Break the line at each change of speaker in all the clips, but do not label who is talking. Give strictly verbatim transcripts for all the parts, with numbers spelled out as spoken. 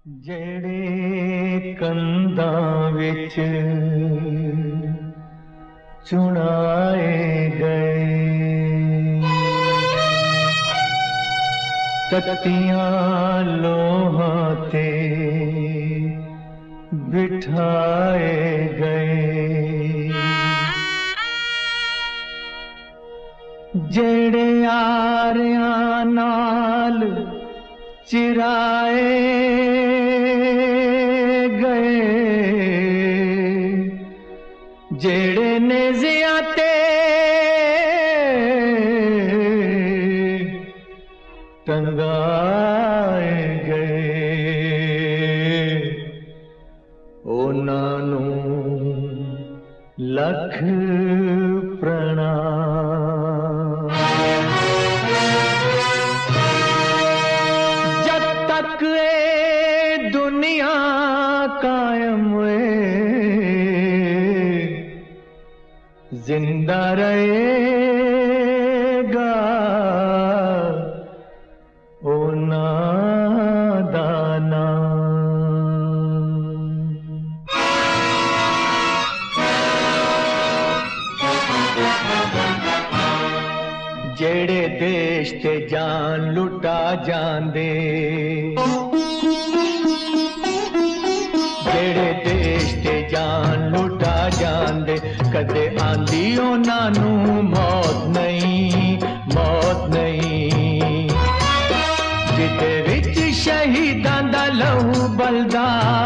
ਜਿਹੜੇ ਕੰਧਾਂ ਵਿੱਚ ਚੁਣਾਏ ਗਏ, ਤੱਤੀਆਂ ਲੋਹਾਂ ਤੇ ਬਿਠਾਏ ਗਏ। ਜਿਹੜੇ ਆਰਿਆਂ ਨਾਲ चिराए गए, जेड़े नेज़ियां ते टंगाए गए, उन्हां नूं लख प्रणाम। दुनिया कायम जिंदा रहेगा ओ नादाना। जेड़े देश ते जान लुटा जांदे, जेड़े देश ते जान लुटा जांदे, कदे आंदी उन्हां नूं मौत नहीं, मौत नहीं। जिदे विच शहीदां दा लहू बलदा,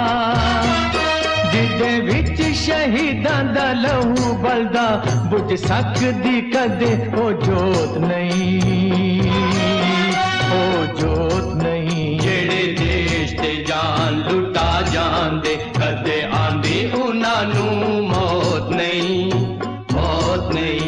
जिदे विच शहीदां दा लहू बलदा, बुझ सकदी कदे ओ जोत नहीं, ओ जोत नहीं।
जेड़े देश ते जान लुटा जांदे, कदे आंदी उन्हां नूं मौत नहीं, मौत नहीं।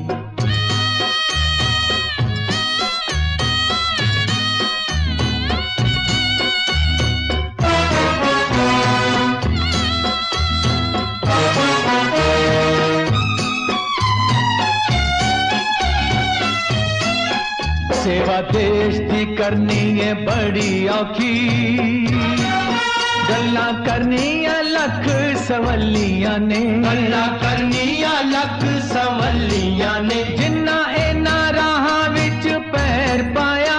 सेवा देश दी करनी है बड़ी औखी, गल्लां करनियां लख सवलियां ने,
गल्लां करनियां लख सवलियां ने।
जिन्ना इन्हां राहां विच पैर पाया,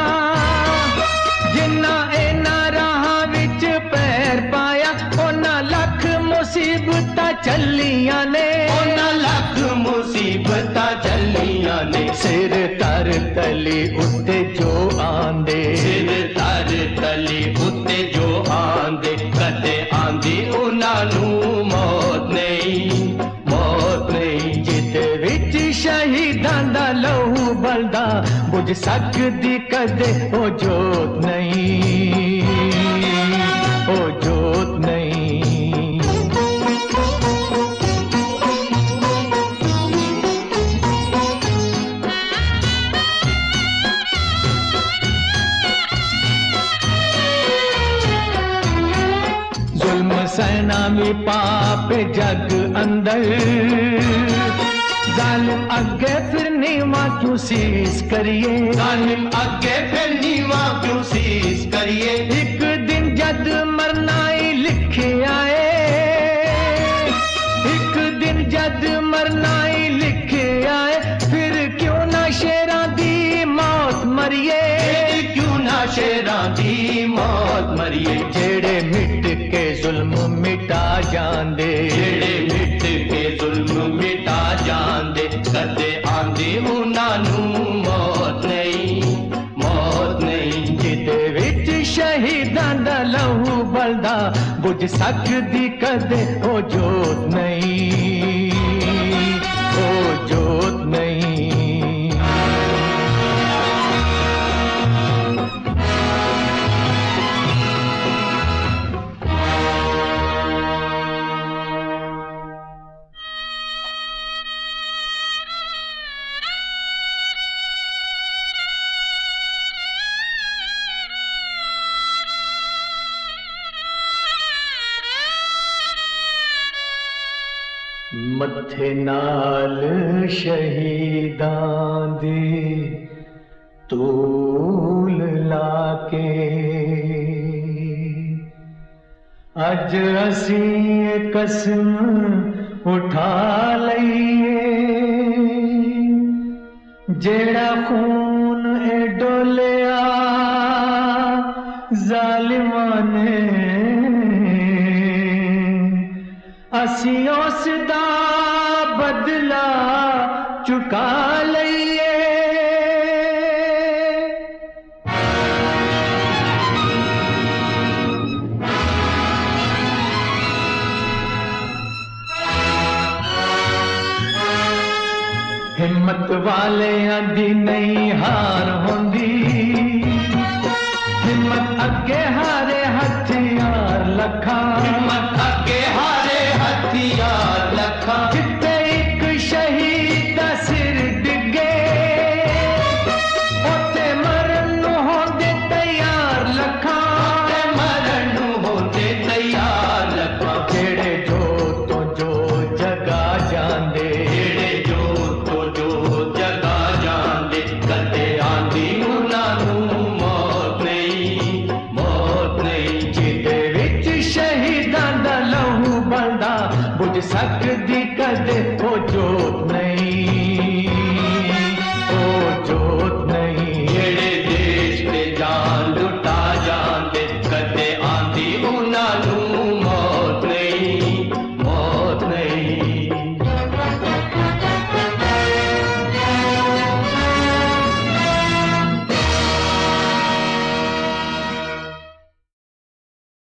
जिन्ना इन्हां राहां विच पैर पाया, उन्हां लख मुसीबतां चलियां ने,
उन्हां लख मुसीबतां चलियां ने।
सिर तर तली उत्ते जो आंदे,
सिर तर तली उत्ते जो आंदे, कदे आंदी उन्हां नूं मौत नहीं, मौत नहीं।
जिदे विच शहीदां दा लहू बलदा, बुझ सकदी कदे ओ जोत नहीं, ओ जोत नहीं। सहना भी पाप जग अंदर, जालिम अगे फिर नीवा क्यों शीश करिए,
जालिम अगे फिर नीवा क्यों शीश करिए।
एक दिन जद मरना ही लिखे आए, एक दिन जद मरना ही लिखे आए, फिर क्यों ना शेरां दी मौत मरिए,
क्यों ना शेरां दी मौत मरिए।
जेड़े मिट के जुल्म मिटा जांदे,
जेड़े मिट के जुल्म मिटा जांदे, कदे आंदी उन्हां नूं मौत नहीं, मौत नहीं।
जिदे विच शहीदां दा लहू बलदा, बुझ सकदी कदे ओ जोत नहीं, ओ जोत नहीं। मथे नाल शहीदां दी तूल लाके अज असी कसम उठा लईए जेड़ा खून ए डोलिया जालिमां ने असी उसदा बदला चुका लईए। हिम्मत वालियां दी नहीं हार होंदी, हिम्मत अगे